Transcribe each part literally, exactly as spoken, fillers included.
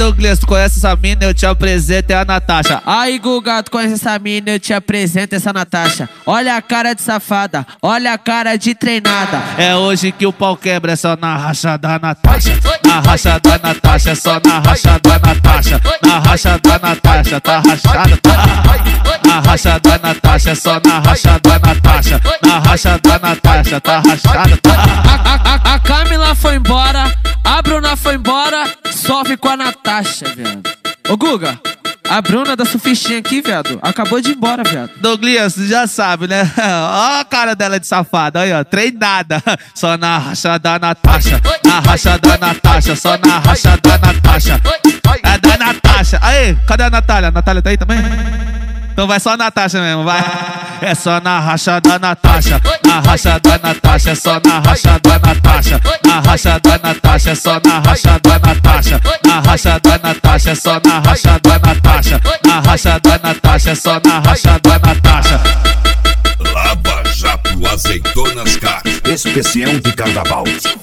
Douglas, tu conhece essa mina? Eu te apresento, é a Natasha. Aí, Guga, tu conhece essa mina? Eu te apresento essa Natasha. Olha a cara de safada, olha a cara de treinada. É hoje que o pau quebra, é só na racha da Natasha. Na racha da Natasha, é só na racha da Natasha. Na racha da Natasha, tá rachada, tá. Na racha da Natasha, é só na racha da Natasha. Na racha da Natasha, tá rachada, tá. A, a, a, a Camila foi embora, a Bruna foi embora, sofre com a Natasha, viado. Ô, Guga, a Bruna da surfistinha aqui, viado, acabou de ir embora, viado. Douglas, tu já sabe, né? Ó a cara dela de safada, aí, ó, treinada. Só na racha da Natasha. Na racha da Natasha, só na racha da Natasha. É da Natasha. Aí, cadê a Natália? A Natália tá aí também? Então vai só a Natasha mesmo, vai. É só na racha da Natasha. Na racha da Natasha, é só na racha da Natasha. Na racha da Natasha, é só na racha da Natasha. Na racha da Natasha, é só na racha da Natasha. Na racha da Natasha, é só na racha da Natasha. Lava Jato Azeitonas Car, especial de carnaval.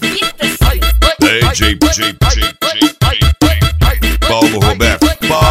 D J, J, J, Paulo Roberto.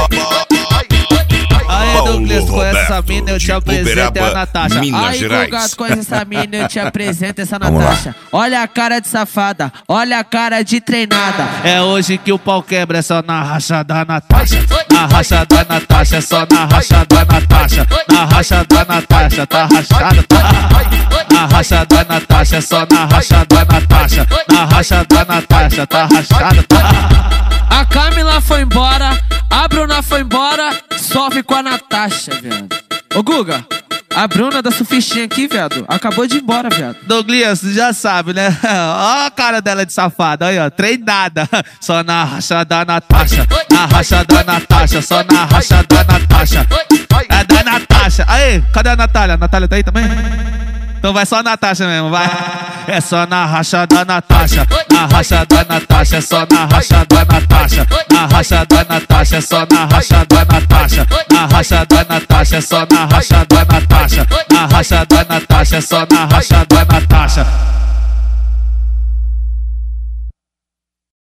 Aí, Douglas, tu conhece essa mina? Eu te apresento, é a Natasha. Aí, Guga, tu conhece essa mina? Eu te apresento essa Natasha. Olha a cara de safada, olha a cara de treinada. É hoje que o pau quebra, é só na racha da Natasha. Na racha da Natasha, é só na racha da Natasha. Na racha da Natasha, tá rachada, tá. Na racha da Natasha, é só na racha da Natasha. Na racha da Natasha, tá rachada, tá. A Camila foi embora, a Bruna foi embora, sofre com a Natasha, viado. Ô, Guga, a Bruna da surfistinha aqui, viado, acabou de ir embora, viado. Douglas, tu já sabe, né? Ó a cara dela de safada, aí, ó, treinada. Só na racha da Natasha. Na racha da Natasha, só na racha da Natasha. É da Natasha. Aí, cadê a Natália? A Natália tá aí também? Então vai só a Natasha mesmo, vai. É só na racha da Natasha. Na racha da Natasha, é só na racha da Natasha. Na racha da Natasha, é só na racha da Natasha. Na racha da Natasha, é só na racha da Natasha. Na racha da Natasha, é só na racha da Natasha.